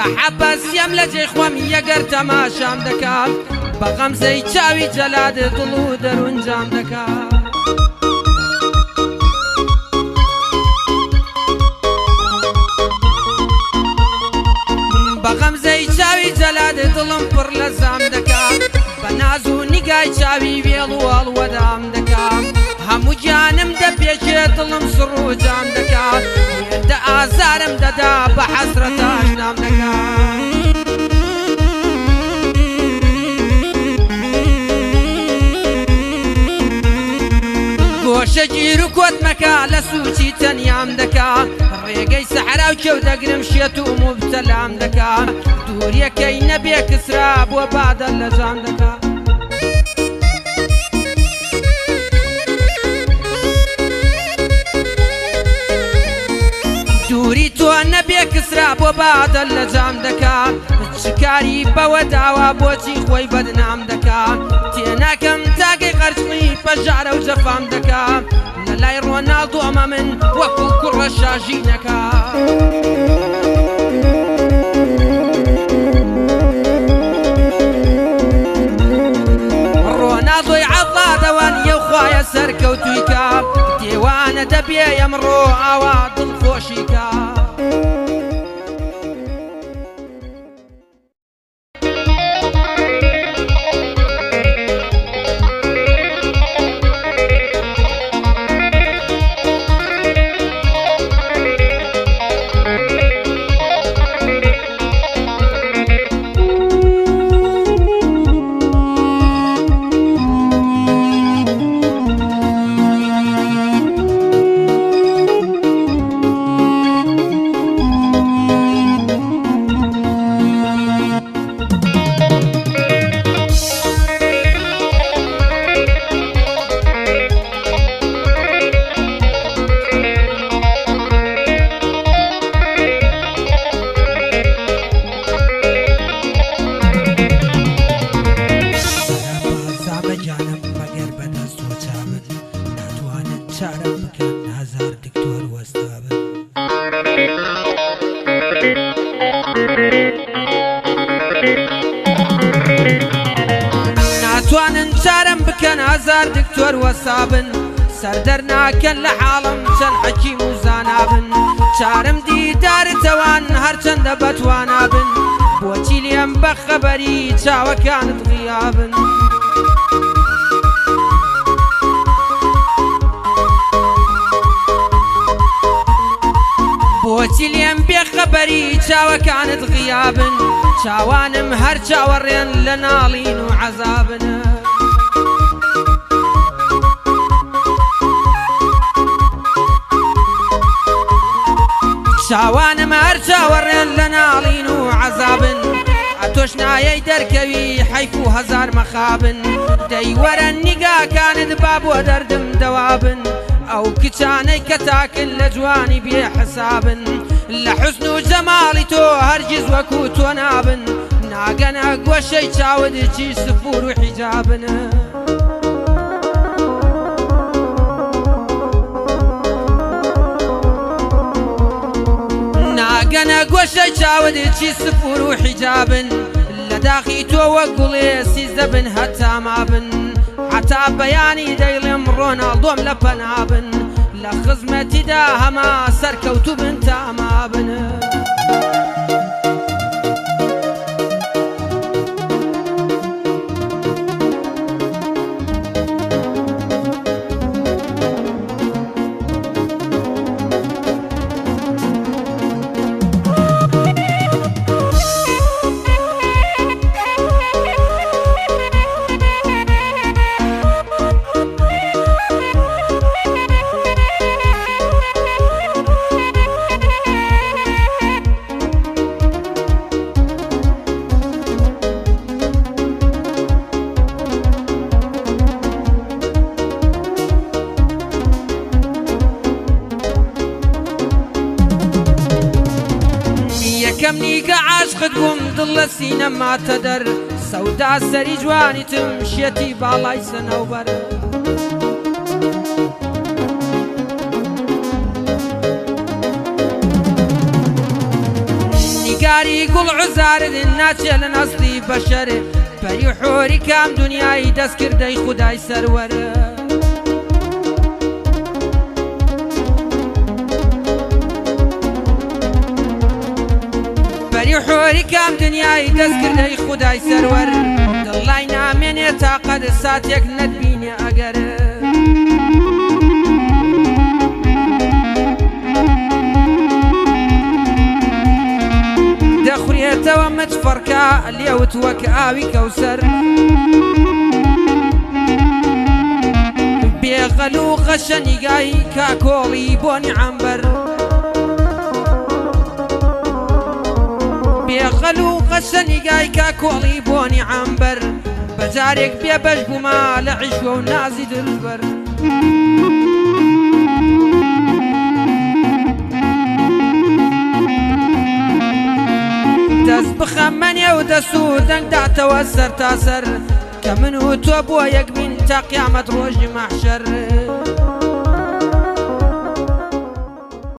حەبەسیم لە جێی خۆم یەگەر تەماشام دەکات بە غەمزەی چاوی جەلاد دڵ و دەروونجام دەکات بە غەمزەی چاوی جەلاد دڵم پڕ لە زام دەکات بە ناز و نیگای چاوی وێڵ و هەڵوەدام دەکات هەموو گیانم دەپێچێت دڵم سڕ و جام دەکات هێندە ئازارم دەدا بە حەسرەت ئاشنام دەکات گۆشە گیر و کۆتمەکە لە سوچی تەنیام دەکات ڕێگەی سەحرا و کێو دەگرم شێت و موبتەلام دەکات دووریەکەی نەبێ کسرا بۆ بادە لە جام دەکات دووری تۆ نەبێ کسرا بۆ بادە لە جام دەکات چکاری بەوە داوا بۆچی خۆی بەدنام دەکات تێناکەم تاگەی قەرچمی پەژارە و جەفام دەکات لە لای ڕۆناڵدۆ ئەمە من وەکو کوڕە شاژینەکە ڕۆناڵدۆی عەڵادەوان یەو خوایە سەرکەوتوویکە دێوانە دەبێ ئەمڕۆ ئاوا دڵخۆشیکە ناتوانن چارەم بکەن هەزار دکتۆر وەسابن سەردەرناکەن لە حاڵم چەند حەکیم و زانابن چارەم دیدارتەوان هەرچەندە بەتوانابن بۆچی لێم بە خەبەری چاوەکانت غیابن بۆچی لێم بێخەبەری چاوەکانت غیابن چاوانم هەر چاوەڕێن لە ناڵین و عەزابن چاوانم هەر چاوەڕێن لە ناڵین و عەزابن ئەتۆش نایەی دەرکەوی حەیف و هەزار مەخابن دەی وەرە نیگاکانت با بۆ دەردم دەوابن ئەو کچانەی کە تاکن لە جوانی بێ حسابن لە حوسن و جەماڵی تۆ هەرگیز وەکو تۆ نابن ناگەنە گۆشەی چاودێکی سفور و حیجابن ناگەنە گۆشەی چاودێکی سفور و حیجابن لە داخی تۆ وەک گوڵێ سیزدە بن هەتا مابن حتا بەیانی دەیڵێم ڕۆناڵدۆم لە پەنابن لە خزمەتیدا هەما سەرکەوتوو بن تامابن یەکەم نیگە عاشقت بووم دڵ لە سینە ماتە دەر سەودا سەری جوانیتم شێتی باڵای سەنەوبەر یاری گوڵ عزارت ناچێ لە نەسلی بەشەر پەری حۆری کام دنیای دەستکردەی خودای سەروەرە پەری حۆری کام دنیای دەستکردەی خودای سەروەر دڵای نامێنێ تاقەت ساتێک نەتبینێ ئەگەر دەخورێتەوە متفەڕکە لێوت وەک ئاوی کەوسەر بێغەل و غەشەنیگای کاکۆڵی بۆنی عەمبەر بێغەل و غەشەنیگای کاکۆڵی بۆنی عەمبەر بەجارێک بێ بەش بوومە لە عیشوە و نازی دلبەر دەست بخەمەنێ و دەست و دەنگداتەوە سەر تا سەر کە من و تۆ بۆ یەک بین تا قیامەت ڕۆژی مەحشەر